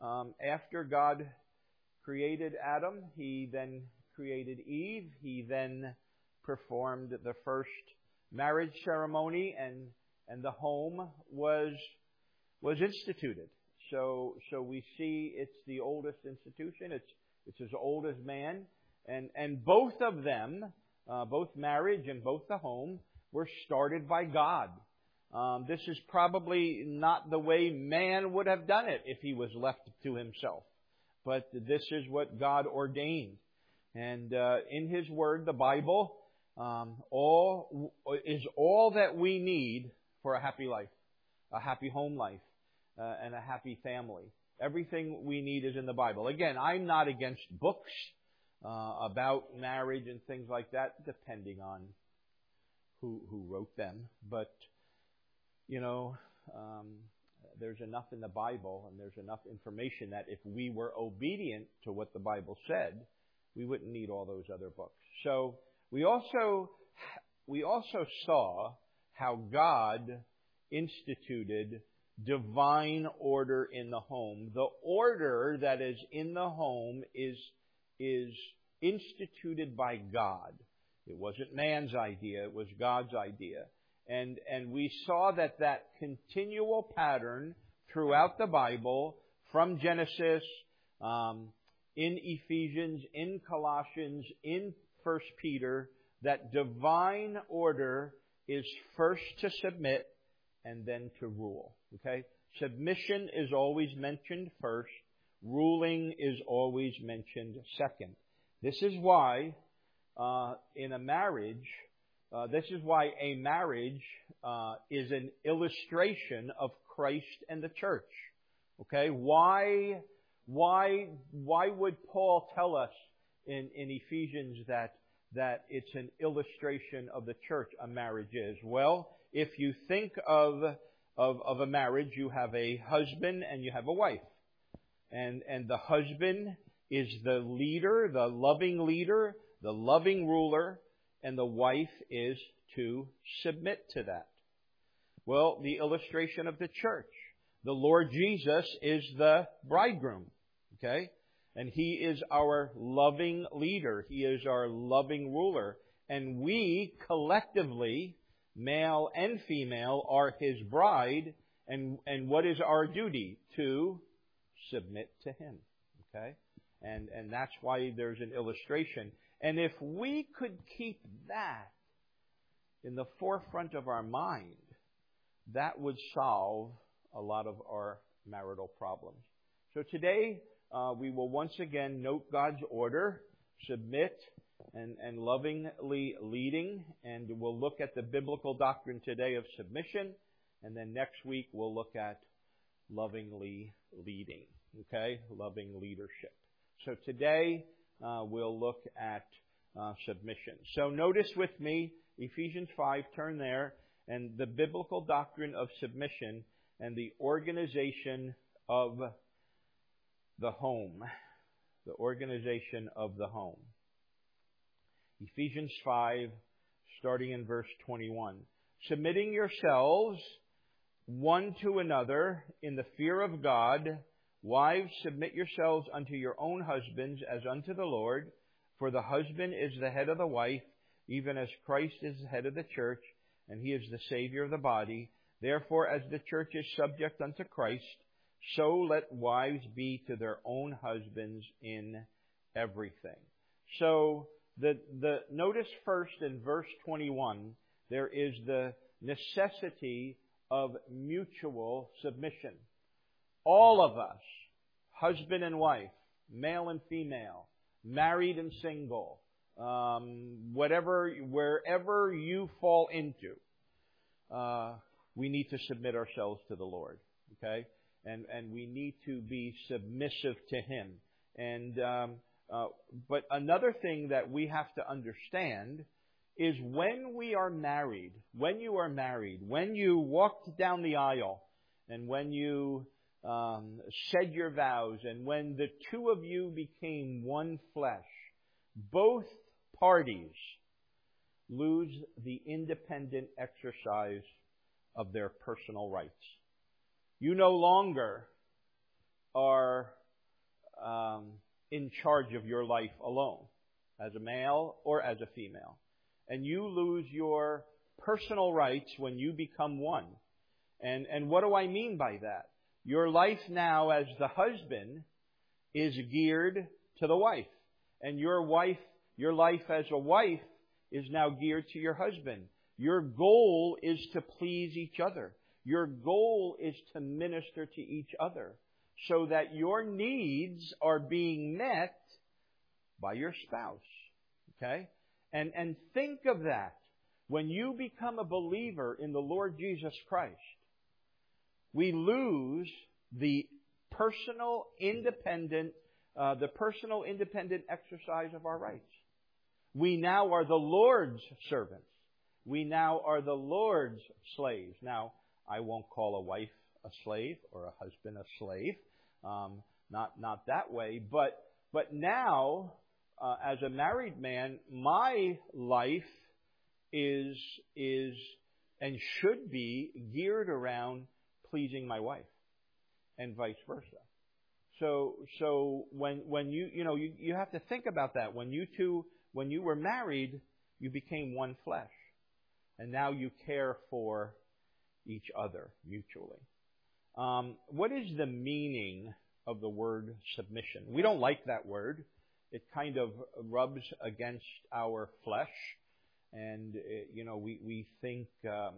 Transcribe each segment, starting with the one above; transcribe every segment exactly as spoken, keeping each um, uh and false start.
Um, after God created Adam, He then created Eve. He then performed the first marriage ceremony, and and the home was was instituted. So so we see it's the oldest institution. It's it's as old as man, and and both of them, uh, both marriage and both the home, were started by God. Um, this is probably not the way man would have done it if he was left to himself, but this is what God ordained. And uh, in His Word, the Bible, um, all is all that we need for a happy life, a happy home life, uh, and a happy family. Everything we need is in the Bible. Again, I'm not against books uh, about marriage and things like that, depending on who who wrote them. But you know, um, there's enough in the Bible, and there's enough information that if we were obedient to what the Bible said, we wouldn't need all those other books. So we also we also saw how God instituted divine order in the home. The order that is in the home is is instituted by God. It wasn't man's idea, it was God's idea. And and we saw that that continual pattern throughout the Bible, from Genesis, um, in Ephesians, in Colossians, in First Peter, that divine order is first to submit and then to rule. Okay? Submission is always mentioned first. Ruling is always mentioned second. This is why uh, in a marriage, uh, this is why a marriage uh, is an illustration of Christ and the church. Okay? Why, why, why would Paul tell us in, in Ephesians that that it's an illustration of the church, a marriage is? Well, if you think of, of, of a marriage, you have a husband and you have a wife. And, and the husband is the leader, the loving leader, the loving ruler, and the wife is to submit to that. Well, the illustration of the church. The Lord Jesus is the bridegroom, okay? And He is our loving leader. He is our loving ruler. And we collectively, male and female, are His bride. And, and what is our duty? To submit to Him. Okay? And, and that's why there's an illustration. And if we could keep that in the forefront of our mind, that would solve a lot of our marital problems. So today, Uh, we will once again note God's order, submit, and, and lovingly leading. And we'll look at the biblical doctrine today of submission. And then next week we'll look at lovingly leading. Okay? Loving leadership. So today uh, we'll look at uh, submission. So notice with me, Ephesians five, turn there, and the biblical doctrine of submission and the organization of the home. The organization of the home. Ephesians five, starting in verse twenty-one. Submitting yourselves one to another in the fear of God. Wives, submit yourselves unto your own husbands as unto the Lord. For the husband is the head of the wife, even as Christ is the head of the church, and He is the Savior of the body. Therefore, as the church is subject unto Christ, so let wives be to their own husbands in everything. So, the, the notice first in verse twenty-one, there is the necessity of mutual submission. All of us, husband and wife, male and female, married and single, um, whatever, wherever you fall into, uh, we need to submit ourselves to the Lord. Okay? And, and we need to be submissive to Him. And um, uh, but another thing that we have to understand is when we are married, when you are married, when you walked down the aisle, and when you um, said your vows, and when the two of you became one flesh, both parties lose the independent exercise of their personal rights. You no longer are in charge of your life alone, as a male or as a female. And you lose your personal rights when you become one. And, and what do I mean by that? Your life now as the husband is geared to the wife. And your wife, your life as a wife is now geared to your husband. Your goal is to please each other. Your goal is to minister to each other so that your needs are being met by your spouse. Okay? And, and think of that. When you become a believer in the Lord Jesus Christ, we lose the personal independent, uh, the personal independent exercise of our rights. We now are the Lord's servants. We now are the Lord's slaves. Now, I won't call a wife a slave or a husband a slave, um, not not that way. But but now, uh, as a married man, my life is is and should be geared around pleasing my wife, and vice versa. So so when when you you know you, you have to think about that. When you two when you were married, you became one flesh, and now you care for each other mutually. Um, what is the meaning of the word submission? We don't like that word. It kind of rubs against our flesh, and it, you know we we think um,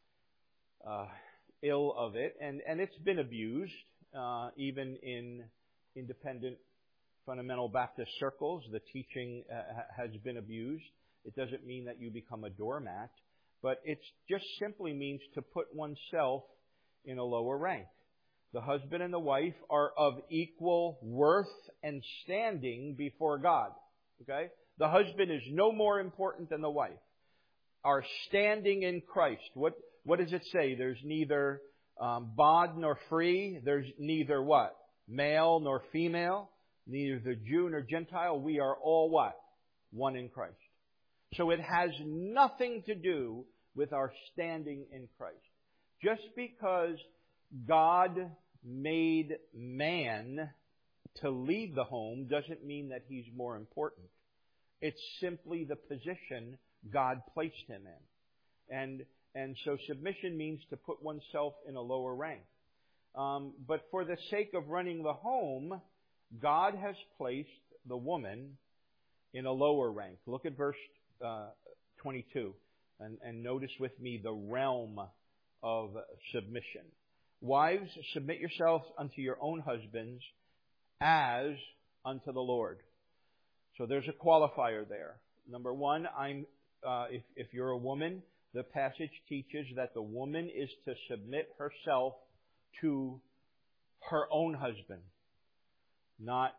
uh, ill of it, and and it's been abused uh, even in independent fundamental Baptist circles. The teaching uh, has been abused. It doesn't mean that you become a doormat, but it just simply means to put oneself in a lower rank. The husband and the wife are of equal worth and standing before God. Okay? The husband is no more important than the wife. Our standing in Christ. What what does it say? There's neither um, bond nor free. There's neither what? Male nor female. Neither Jew nor Gentile. We are all what? One in Christ. So it has nothing to do with our standing in Christ. Just because God made man to lead the home doesn't mean that he's more important. It's simply the position God placed him in. And and so submission means to put oneself in a lower rank. Um, but for the sake of running the home, God has placed the woman in a lower rank. Look at verse uh, twenty-two. And, and notice with me the realm of submission. Wives, submit yourselves unto your own husbands as unto the Lord. So there's a qualifier there. Number one, I'm uh, if, if you're a woman, the passage teaches that the woman is to submit herself to her own husband, not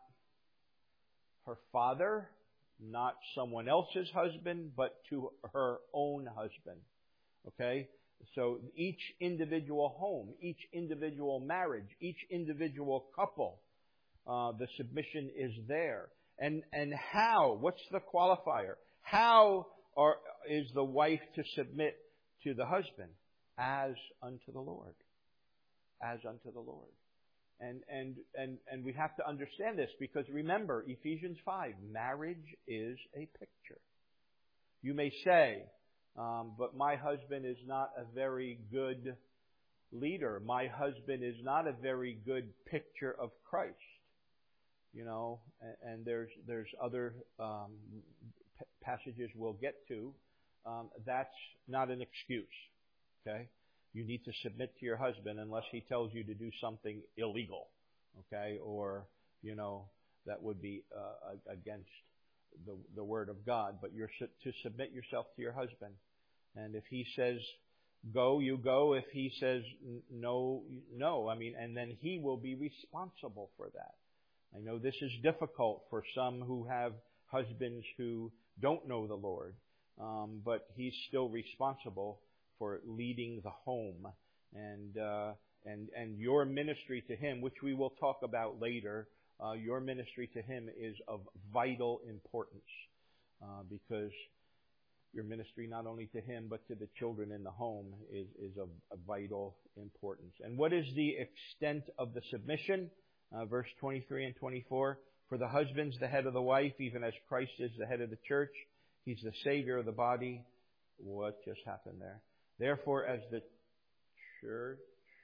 her father, not someone else's husband, but to her own husband. Okay? So each individual home, each individual marriage, each individual couple, uh, the submission is there. And and how? What's the qualifier? How are, is the wife to submit to the husband? As unto the Lord. As unto the Lord. And and and and we have to understand this because remember, Ephesians five, marriage is a picture. You may say, um, but my husband is not a very good leader. My husband is not a very good picture of Christ. You know, and, and there's there's other um, p- passages we'll get to. Um, that's not an excuse. Okay? You need to submit to your husband unless he tells you to do something illegal, okay, or, you know, that would be uh, against the, the Word of God. But you're to submit yourself to your husband. And if he says go, you go. If he says no, no. I mean, and then he will be responsible for that. I know this is difficult for some who have husbands who don't know the Lord, um, but he's still responsible for leading the home, and uh, and and your ministry to him, which we will talk about later. Uh, your ministry to him is of vital importance uh, because your ministry not only to him but to the children in the home is is of, of vital importance. And what is the extent of the submission? Uh, verse twenty-three and twenty-four. For the husband's the head of the wife, even as Christ is the head of the church. He's the Savior of the body. What just happened there? Therefore, as the church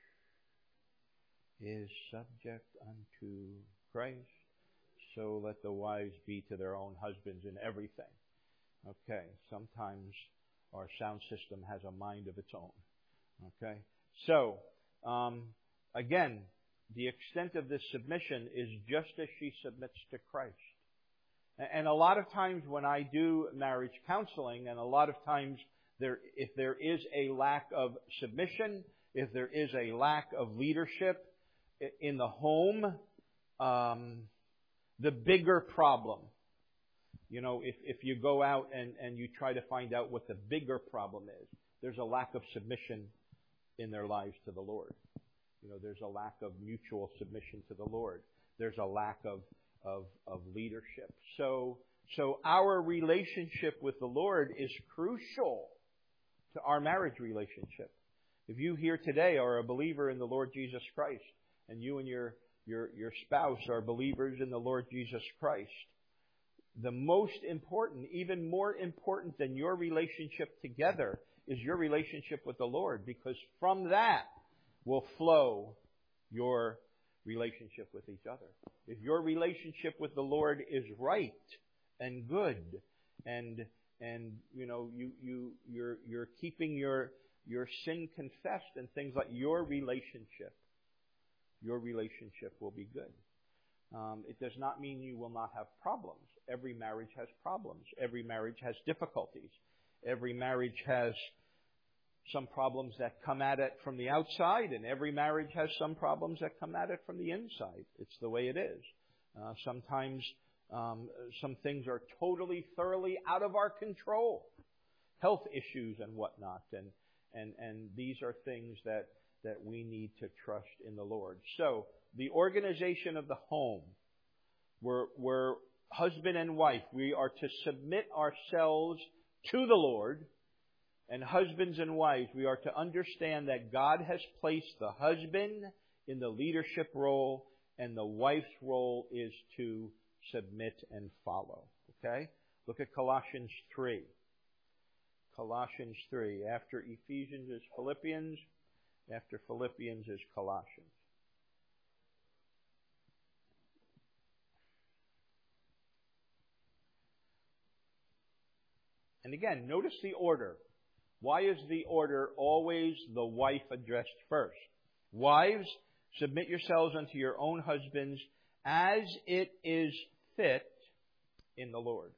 is subject unto Christ, so let the wives be to their own husbands in everything. Okay, sometimes our sound system has a mind of its own. Okay, so, um, again, the extent of this submission is just as she submits to Christ. And a lot of times when I do marriage counseling, and a lot of times there, if there is a lack of submission, if there is a lack of leadership in the home, um, the bigger problem, you know, if, if you go out and, and you try to find out what the bigger problem is, there's a lack of submission in their lives to the Lord. You know, there's a lack of mutual submission to the Lord. There's a lack of Of, of leadership. So, so our relationship with the Lord is crucial to our marriage relationship. If you here today are a believer in the Lord Jesus Christ, and you and your, your, your spouse are believers in the Lord Jesus Christ, the most important, even more important than your relationship together, is your relationship with the Lord, because from that will flow your relationship with each other. If your relationship with the Lord is right and good, and and you know you you you're you're keeping your your sin confessed and things like, your relationship, your relationship will be good. Um, it does not mean you will not have problems. Every marriage has problems. Every marriage has difficulties. Every marriage has some problems that come at it from the outside, and every marriage has some problems that come at it from the inside. It's the way it is. Uh, sometimes um, some things are totally, thoroughly out of our control. Health issues and whatnot. And, and, and these are things that, that we need to trust in the Lord. So, the organization of the home, we're, we're husband and wife. We are to submit ourselves to the Lord. And husbands and wives, we are to understand that God has placed the husband in the leadership role, and the wife's role is to submit and follow. Okay? Look at Colossians three. Colossians three. After Ephesians is Philippians. After Philippians is Colossians. And again, notice the order. Why is the order always the wife addressed first? Wives, submit yourselves unto your own husbands as it is fit in the Lord.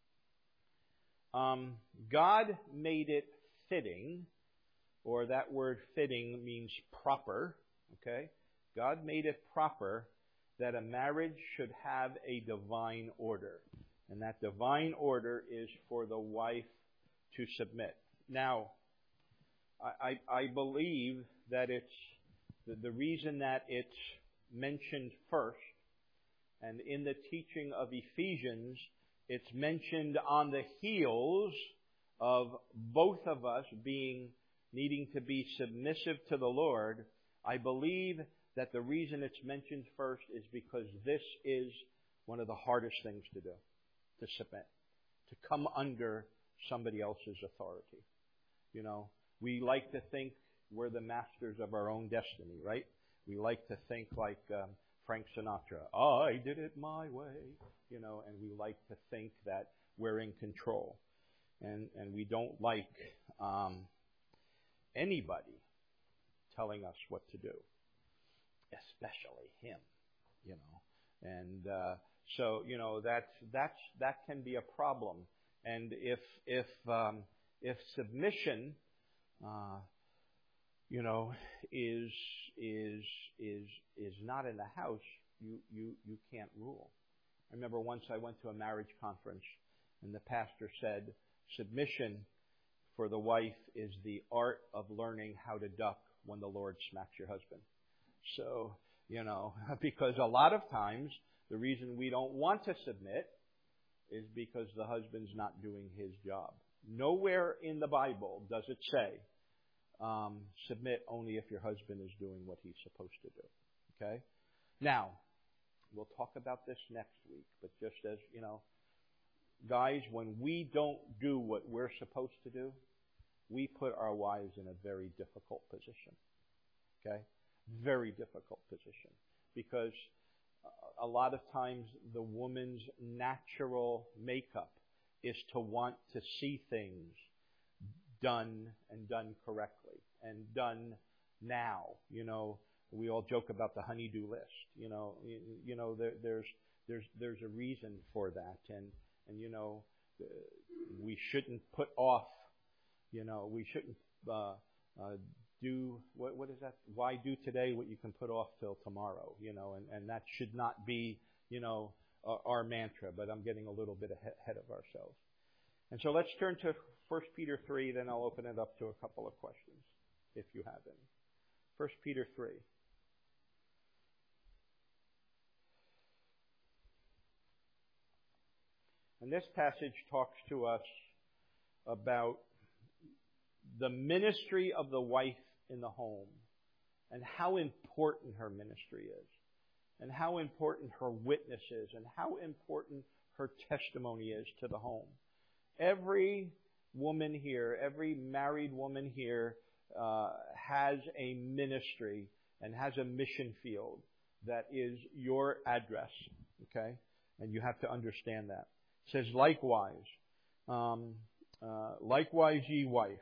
Um, God made it fitting, or that word fitting means proper, okay? God made it proper that a marriage should have a divine order. And that divine order is for the wife to submit. Now, I, I, I believe that it's the, the reason that it's mentioned first, and in the teaching of Ephesians, it's mentioned on the heels of both of us being, needing to be submissive to the Lord. I believe that the reason it's mentioned first is because this is one of the hardest things to do, to submit, to come under somebody else's authority. You know, we like to think we're the masters of our own destiny, right? We like to think like um, Frank Sinatra, I did it my way, you know, and we like to think that we're in control. And, and we don't like um, anybody telling us what to do, especially him, you know. And uh, so, you know, that's, that's, that can be a problem. And if, if, um, if submission, uh, you know, is, is, is, is not in the house, you, you, you can't rule. I remember once I went to a marriage conference, and the pastor said, submission for the wife is the art of learning how to duck when the Lord smacks your husband. So, you know, because a lot of times the reason we don't want to submit is because the husband's not doing his job. Nowhere in the Bible does it say, um, submit only if your husband is doing what he's supposed to do. Okay? Now, We'll talk about this next week. But just as, you know, guys, when we don't do what we're supposed to do, we put our wives in a very difficult position. Okay? Very difficult position. Because a lot of times the woman's natural makeup is to want to see things done and done correctly and done now. You know, we all joke about the honey-do list. You know, you, you know, there, there's there's there's a reason for that, and and you know, we shouldn't put off. You know, we shouldn't uh, uh, do what what is that? Why do today what you can put off till tomorrow? You know, and and that should not be, you know, our, our mantra. But I'm getting a little bit ahead of ourselves. And so let's turn to First Peter three, then I'll open it up to a couple of questions, if you have any. First Peter three. And this passage talks to us about the ministry of the wife in the home and how important her ministry is and how important her witness is and how important her testimony is to the home. Every woman here, every married woman here uh, has a ministry and has a mission field that is your address, okay? And you have to understand that. It says, likewise, um, uh, likewise ye wives,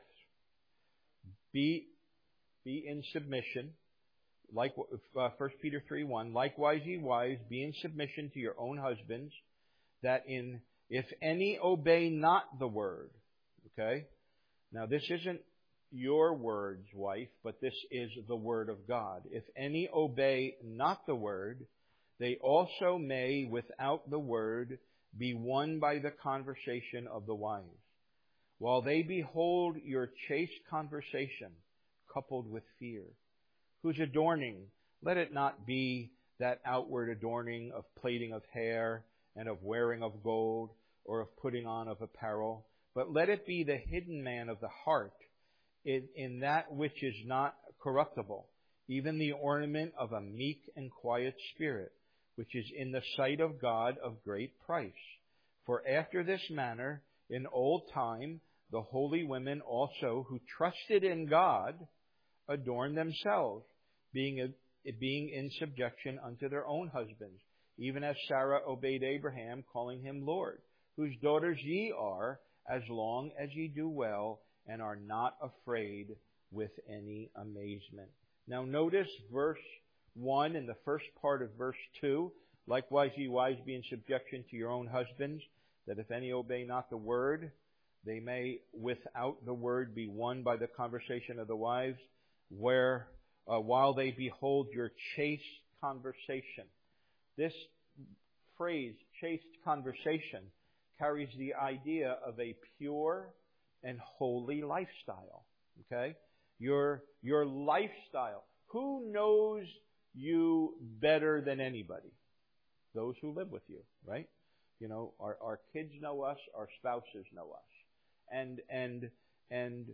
be be in submission. Like uh, First Peter three one, likewise ye wives, be in submission to your own husbands, that in if any obey not the word. Okay? Now this isn't your words, wife, but this is the word of God. If any obey not the word, they also may without the word be won by the conversation of the wives, while they behold your chaste conversation coupled with fear, whose adorning, let it not be that outward adorning of plaiting of hair and of wearing of gold or of putting on of apparel, but let it be the hidden man of the heart in, in that which is not corruptible, even the ornament of a meek and quiet spirit, which is in the sight of God of great price. For after this manner, in old time, the holy women also who trusted in God adorned themselves, being, a, being in subjection unto their own husbands, even as Sarah obeyed Abraham, calling him Lord, whose daughters ye are, as long as ye do well, and are not afraid with any amazement. Now notice verse one and the first part of verse two. Likewise ye wives be in subjection to your own husbands, that if any obey not the word, they may without the word be won by the conversation of the wives, where uh, while they behold your chaste conversation. This phrase, chaste conversation, carries the idea of a pure and holy lifestyle. Okay? Your, your lifestyle. Who knows you better than anybody? Those who live with you, right? You know, our, our kids know us, our spouses know us. And, and, and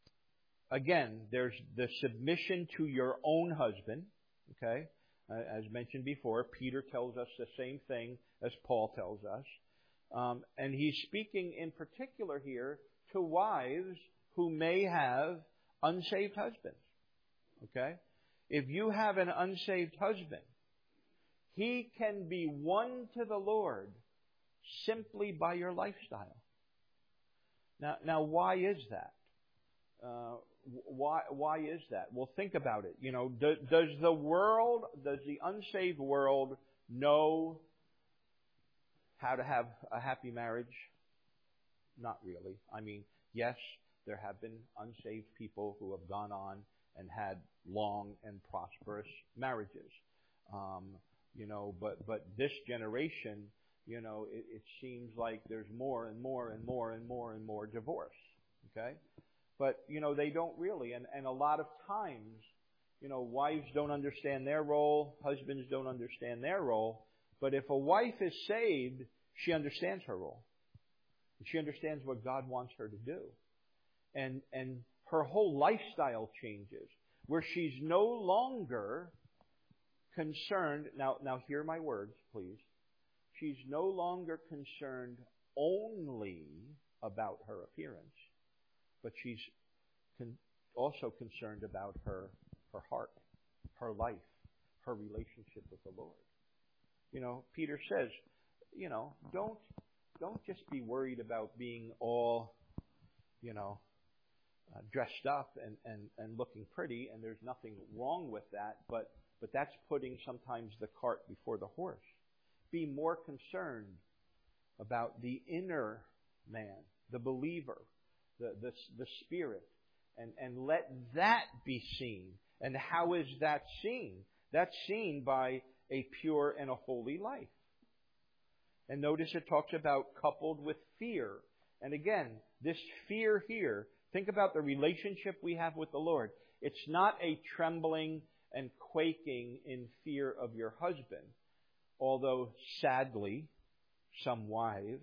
again, there's the submission to your own husband, okay? Uh, as mentioned before, Peter tells us the same thing as Paul tells us. Um, and he's speaking in particular here to wives who may have unsaved husbands, okay? If you have an unsaved husband, he can be won to the Lord simply by your lifestyle. Now, now, why is that? Uh, why, why is that? Well, think about it. You know, do, does the world, does the unsaved world know how to have a happy marriage? Not really. I mean, yes, there have been unsaved people who have gone on and had long and prosperous marriages. Um, you know, but, but this generation, you know, it, it seems like there's more and more and more and more and more divorce. Okay? But, you know, they don't really. And, and a lot of times, you know, wives don't understand their role. Husbands don't understand their role. But if a wife is saved, she understands her role. She understands what God wants her to do. And, and her whole lifestyle changes, where she's no longer concerned, now, now hear my words, please. She's no longer concerned only about her appearance, but she's con- also concerned about her, her heart, her life, her relationship with the Lord. You know, Peter says, you know, don't, don't just be worried about being all, you know, uh, dressed up and, and, and looking pretty, and there's nothing wrong with that, but, but that's putting sometimes the cart before the horse. Be more concerned about the inner man, the believer, the, the, the spirit, and, and let that be seen. And how is that seen? That's seen by a pure and a holy life. And notice it talks about coupled with fear. And again, this fear here, think about the relationship we have with the Lord. It's not a trembling and quaking in fear of your husband. Although, sadly, some wives,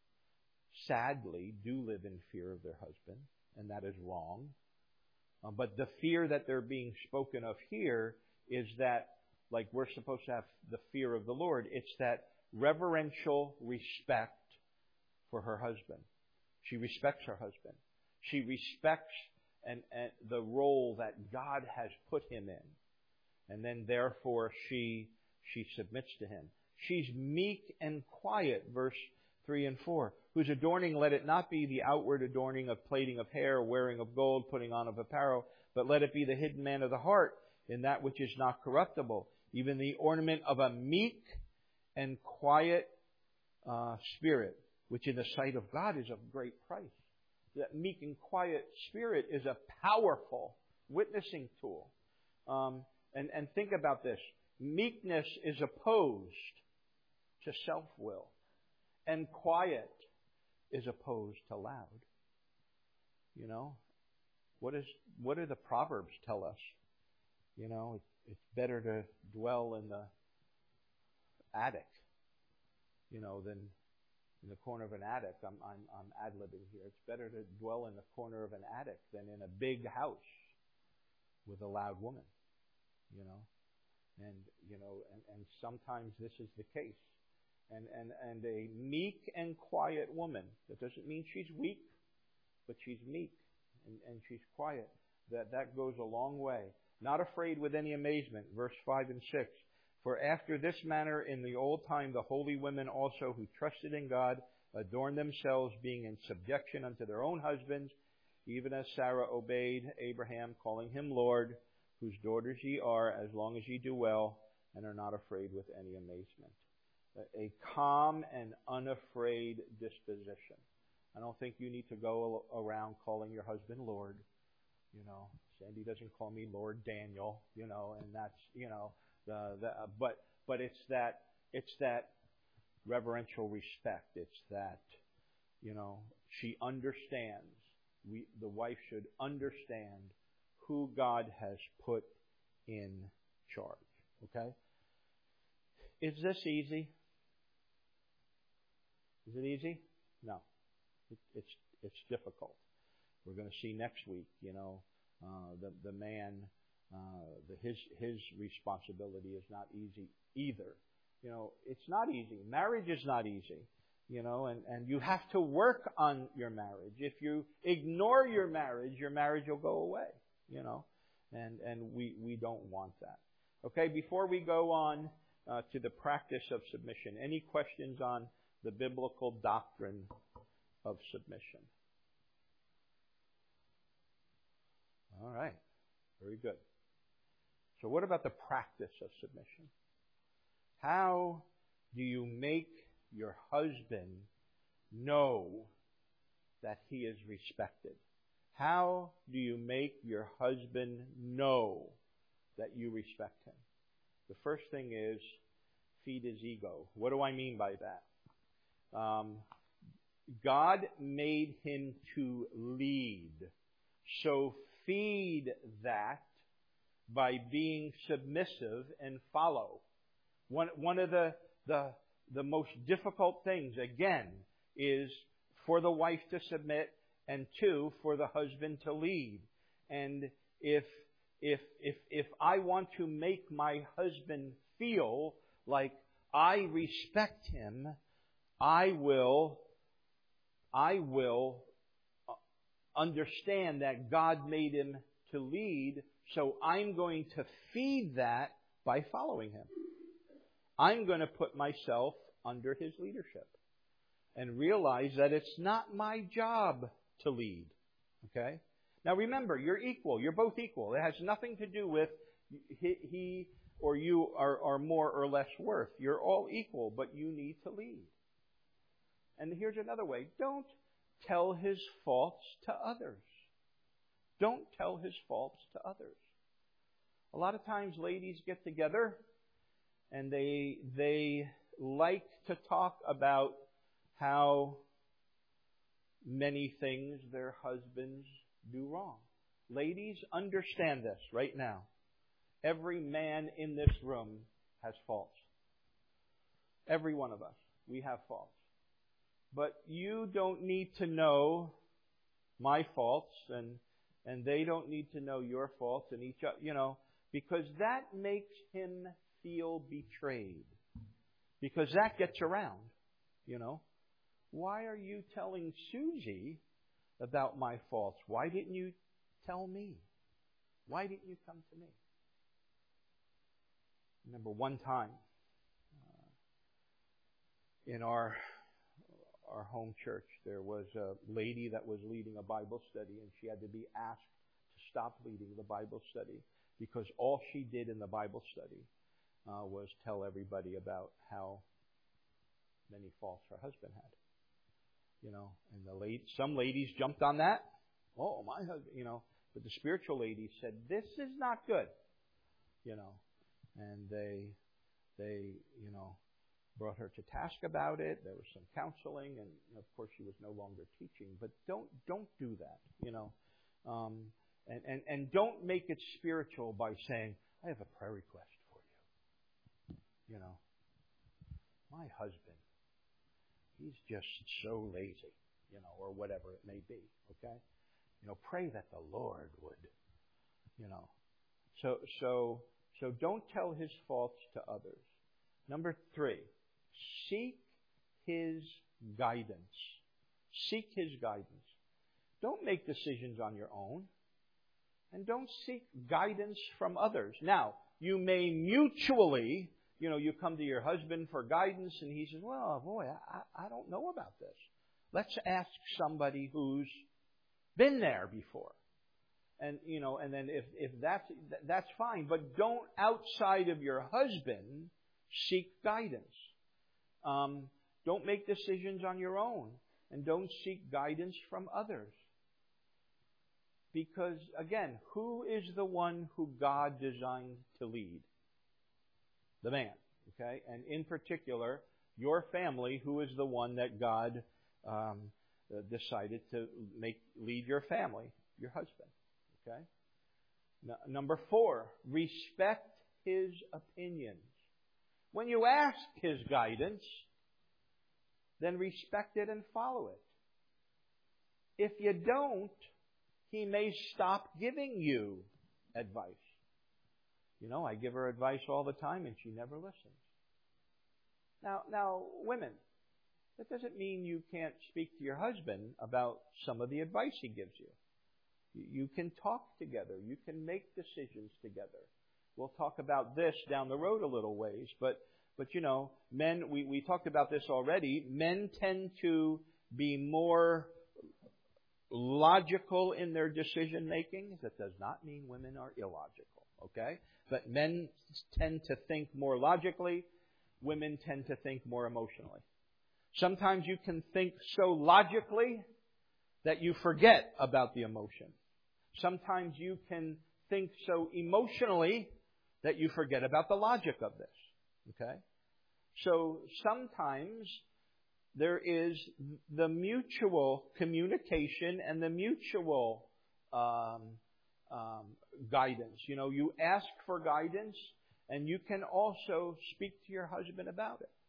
sadly, do live in fear of their husband, and that is wrong. Uh, but the fear that they're being spoken of here is that, like we're supposed to have the fear of the Lord, it's that reverential respect for her husband. She respects her husband. She respects and, and the role that God has put him in. And then, therefore, she she submits to him. She's meek and quiet, verse three and four. Whose adorning, let it not be the outward adorning of plaiting of hair, wearing of gold, putting on of apparel, but let it be the hidden man of the heart, in that which is not corruptible, even the ornament of a meek and quiet uh, spirit, which in the sight of God is of great price. That meek and quiet spirit is a powerful witnessing tool. Um, and, and think about this. Meekness is opposed to self-will, and quiet is opposed to loud. You know, what is what do the Proverbs tell us? You know, it's better to dwell in the attic, you know, than in the corner of an attic. I'm I'm I'm ad-libbing here. It's better to dwell in the corner of an attic than in a big house with a loud woman. You know. And, you know, and, and sometimes this is the case. And, and, and a meek and quiet woman, that doesn't mean she's weak, but she's meek and, and she's quiet. That, that goes a long way. Not afraid with any amazement, verse five and six. For after this manner in the old time the holy women also who trusted in God adorned themselves, being in subjection unto their own husbands, even as Sarah obeyed Abraham, calling him Lord, whose daughters ye are, as long as ye do well, and are not afraid with any amazement. A calm and unafraid disposition. I don't think you need to go around calling your husband Lord. You know, Sandy doesn't call me Lord Daniel, you know, and that's, you know, the, the uh, but, but it's that, it's that reverential respect. It's that, you know, she understands. We, the wife should understand who God has put in charge. Okay? Is this easy? Is it easy? No. It, it's it's difficult. We're going to see next week, you know, uh, the the man, uh, the, his his responsibility is not easy either. You know, it's not easy. Marriage is not easy. You know, and, and you have to work on your marriage. If you ignore your marriage, your marriage will go away. You know, and, and we, we don't want that. Okay, before we go on uh, to the practice of submission, any questions on the biblical doctrine of submission? All right, very good. So what about the practice of submission? How do you make your husband know that he is respected? How do you make your husband know that you respect him? The first thing is feed his ego. What do I mean by that? Um, God made him to lead. So feed that by being submissive and follow. One, one of the, the, the most difficult things, again, is for the wife to submit, and two, for the husband to lead. And if if if if I want to make my husband feel like I respect him, I will I will understand that God made him to lead, so I'm going to feed that by following him. I'm going to put myself under his leadership and realize that it's not my job to lead. Okay? Now remember, you're equal. You're both equal. It has nothing to do with he, he or you are, are more or less worth. You're all equal, but you need to lead. And here's another way. Don't tell his faults to others. Don't tell his faults to others. A lot of times ladies get together and they they like to talk about how many things their husbands do wrong. Ladies, understand this right now. Every man in this room has faults. Every one of us. We have faults. But you don't need to know my faults, and and they don't need to know your faults, and each other, you know, because that makes him feel betrayed. Because that gets around, you know. Why are you telling Susie about my faults? Why didn't you tell me? Why didn't you come to me? Remember one time uh, in our our home church, there was a lady that was leading a Bible study, and she had to be asked to stop leading the Bible study because all she did in the Bible study uh, was tell everybody about how many faults her husband had. You know, and the lady, some ladies jumped on that. Oh, my husband, you know. But the spiritual lady said, this is not good. You know, and they, they, you know, brought her to task about it. There was some counseling, and of course she was no longer teaching. But don't don't do that, you know, um, and and and don't make it spiritual by saying, "I have a prayer request for you." You know, my husband, he's just so lazy, you know, or whatever it may be. Okay, you know, pray that the Lord would, you know, so so so don't tell his faults to others. Number three. Seek his guidance. Seek his guidance. Don't make decisions on your own. And don't seek guidance from others. Now, you may mutually, you know, you come to your husband for guidance and he says, well, boy, I, I don't know about this. Let's ask somebody who's been there before. And, you know, and then if, if that's, that's fine. But don't, outside of your husband, seek guidance. Um, don't make decisions on your own, and don't seek guidance from others. Because, again, who is the one who God designed to lead? The man, okay? And in particular, your family, who is the one that God um, uh, decided to make lead your family? Your husband, okay? N- number four, respect his opinions. When you ask his guidance, then respect it and follow it. If you don't, he may stop giving you advice. You know, I give her advice all the time and she never listens. Now, now, women, that doesn't mean you can't speak to your husband about some of the advice he gives you. You can talk together. You can make decisions together. We'll talk about this down the road a little ways, but but you know, men, we, we talked about this already, men tend to be more logical in their decision making. That does not mean women are illogical, okay? But men tend to think more logically, women tend to think more emotionally. Sometimes you can think so logically that you forget about the emotion. Sometimes you can think so emotionally that you forget about the logic of this. Okay? So sometimes there is the mutual communication and the mutual um, um, guidance. You know, you ask for guidance and you can also speak to your husband about it.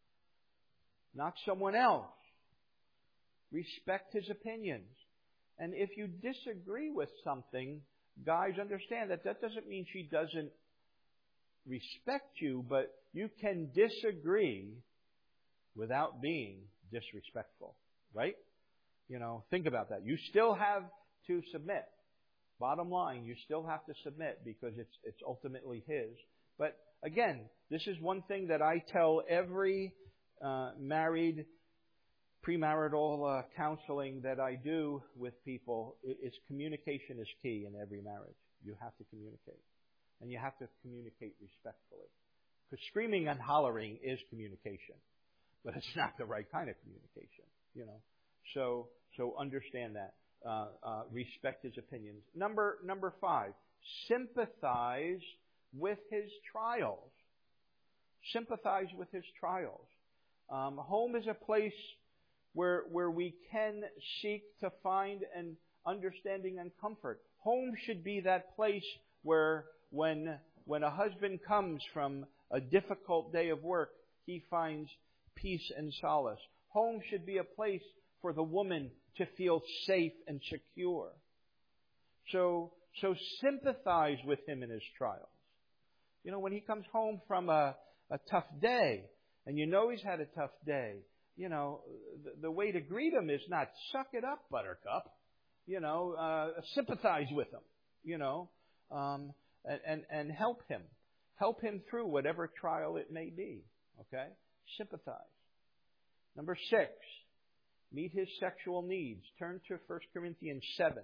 Not someone else. Respect his opinions. And if you disagree with something, guys, understand that that doesn't mean she doesn't respect you, but you can disagree without being disrespectful, right? You know, think about that. You still have to submit. Bottom line, you still have to submit because it's it's ultimately his. But again, this is one thing that I tell every uh, married premarital uh, counseling that I do with people. Is communication is key in every marriage. You have to communicate, and you have to communicate respectfully. Because screaming and hollering is communication, but it's not the right kind of communication. You know, so so understand that. Uh, uh, respect his opinions. Number number five, sympathize with his trials. Sympathize with his trials. Um, home is a place where where we can seek to find an understanding and comfort. Home should be that place where when when a husband comes from a difficult day of work, he finds peace and solace. Home should be a place for the woman to feel safe and secure. So, so sympathize with him in his trials. You know, when he comes home from a, a tough day, and you know he's had a tough day, you know, the, the way to greet him is not suck it up, buttercup. You know, uh, sympathize with him, you know, um, and, and, and help him. Help him through whatever trial it may be. Okay? Sympathize. Number six, meet his sexual needs. Turn to First Corinthians seven.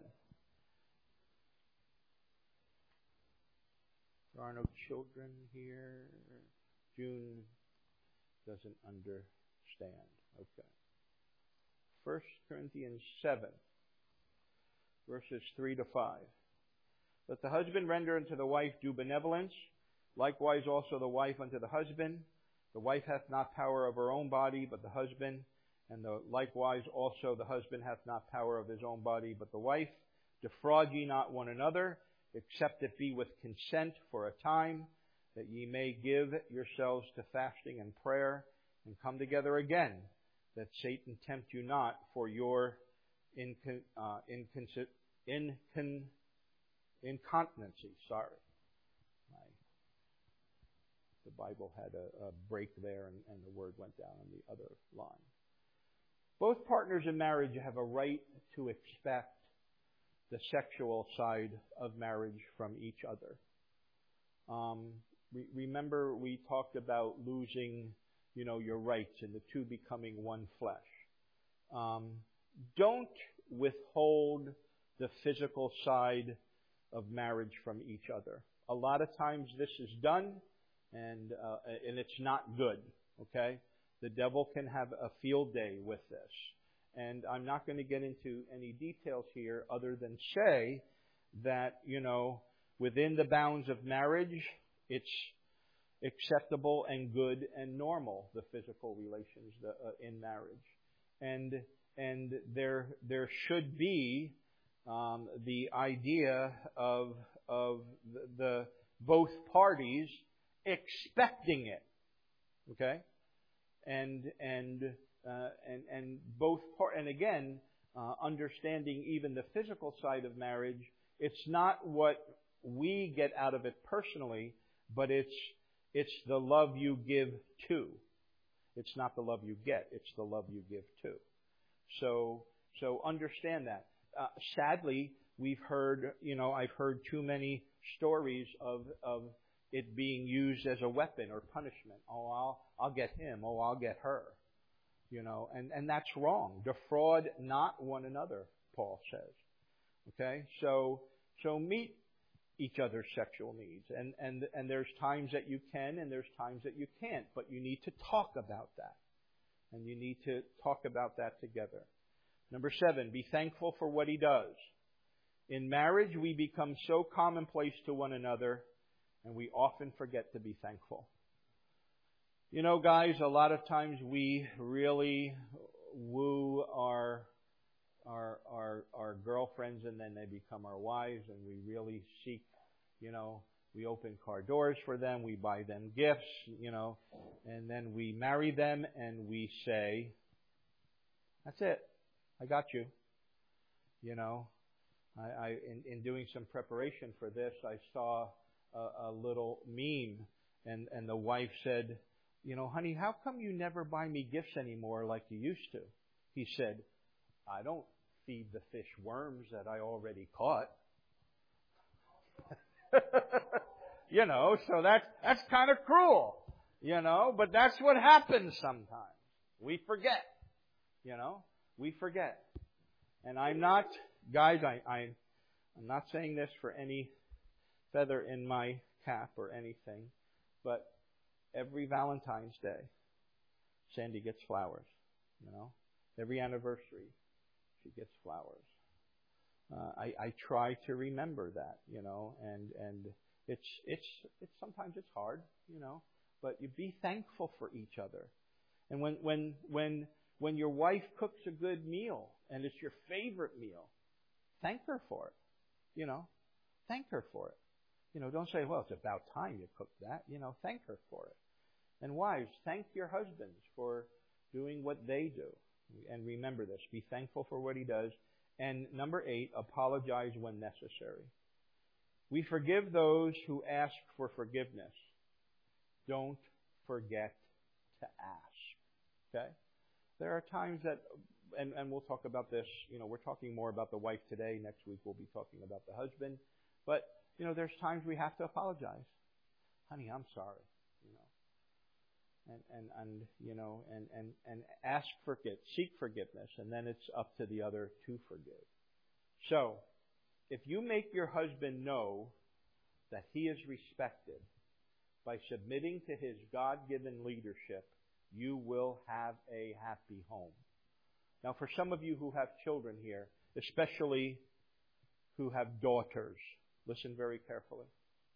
There are no children here. June doesn't understand. Okay. First Corinthians seven, verses three to five. Let the husband render unto the wife due benevolence, likewise also the wife unto the husband. The wife hath not power of her own body, but the husband. And the, likewise also the husband hath not power of his own body, but the wife. Defraud ye not one another, except it be with consent for a time, that ye may give yourselves to fasting and prayer, and come together again, that Satan tempt you not for your incon, uh, incon, incon, incontinency. Sorry. My, the Bible had a, a break there, and, and the word went down on the other line. Both partners in marriage have a right to expect the sexual side of marriage from each other. Um, re- remember, we talked about losing, you know, your rights and the two becoming one flesh. Um, don't withhold the physical side of marriage from each other. A lot of times this is done, and uh, and it's not good. Okay. The devil can have a field day with this. And I'm not going to get into any details here other than say that, you know, within the bounds of marriage, it's acceptable and good and normal, the physical relations the, uh, in marriage. And and there there should be um, the idea of of the, the both parties expecting it. Okay? And and uh, and and both part and again uh, understanding even the physical side of marriage, it's not what we get out of it personally, but it's it's the love you give to. It's not the love you get; it's the love you give to. So so understand that. Uh, sadly, we've heard you know I've heard too many stories of of it being used as a weapon or punishment. Oh, I'll I'll get him. Oh, I'll get her. You know, and, and that's wrong. Defraud not one another, Paul says. Okay? So so meet each other's sexual needs. And, and and there's times that you can and there's times that you can't, but you need to talk about that. And you need to talk about that together. Number seven, be thankful for what he does. In marriage, we become so commonplace to one another, and we often forget to be thankful. You know, guys, a lot of times we really woo our our our our girlfriends, and then they become our wives, and we really seek, you know, we open car doors for them, we buy them gifts, you know, and then we marry them and we say, that's it, I got you. You know, I, I in, in doing some preparation for this, I saw a, a little meme, and, and the wife said, you know, honey, how come you never buy me gifts anymore like you used to? He said, I don't feed the fish worms that I already caught. You know, so that's, that's kind of cruel, you know, but that's what happens sometimes. We forget, you know, we forget. And I'm not, guys, I, I, I'm not saying this for any feather in my cap or anything, but every Valentine's Day, Sandy gets flowers, you know. Every anniversary, she gets flowers. Uh, I, I try to remember that, you know, and, and it's, it's, it's, sometimes it's hard, you know, but you be thankful for each other. And when, when, when, when your wife cooks a good meal and it's your favorite meal, thank her for it, you know, thank her for it. You know, don't say, well, it's about time you cooked that, you know, thank her for it. And wives, thank your husbands for doing what they do. And remember this, be thankful for what he does. And number eight, apologize when necessary. We forgive those who ask for forgiveness. Don't forget to ask. Okay? There are times that, and, and we'll talk about this, you know, we're talking more about the wife today. Next week we'll be talking about the husband. But, you know, there's times we have to apologize. Honey, I'm sorry. You know. And, and, and, you know, and, and, and ask for it, seek forgiveness, and then it's up to the other to forgive. So, if you make your husband know that he is respected by submitting to his God-given leadership, you will have a happy home. Now, for some of you who have children here, especially who have daughters, listen very carefully.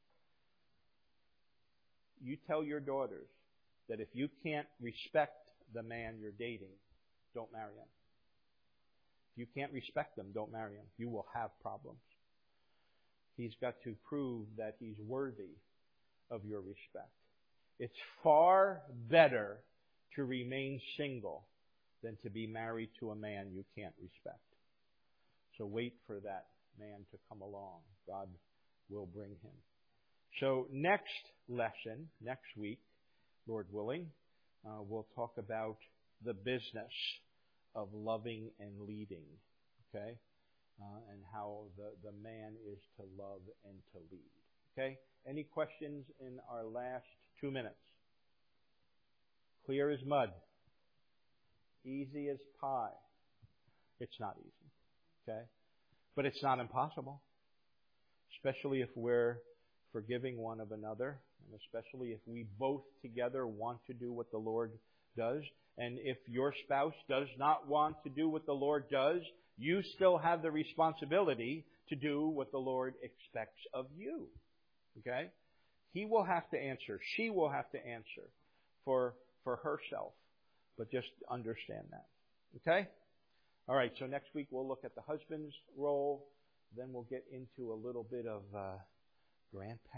You tell your daughters that if you can't respect the man you're dating, don't marry him. If you can't respect them, don't marry him. You will have problems. He's got to prove that he's worthy of your respect. It's far better to remain single than to be married to a man you can't respect. So wait for that man to come along. God will bring him. So next lesson, next week, Lord willing, uh, we'll talk about the business of loving and leading, okay? Uh, and how the, the man is to love and to lead, okay? Any questions in our last two minutes? Clear as mud. Easy as pie. It's not easy, okay? But it's not impossible, especially if we're forgiving one of another, and especially if we both together want to do what the Lord does. And if your spouse does not want to do what the Lord does, you still have the responsibility to do what the Lord expects of you. Okay? He will have to answer. She will have to answer for, for herself. But just understand that. Okay? All right, so next week we'll look at the husband's role. Then we'll get into a little bit of uh,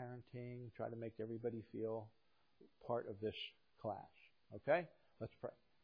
grandparenting, try to make everybody feel part of this class. Okay? Let's pray.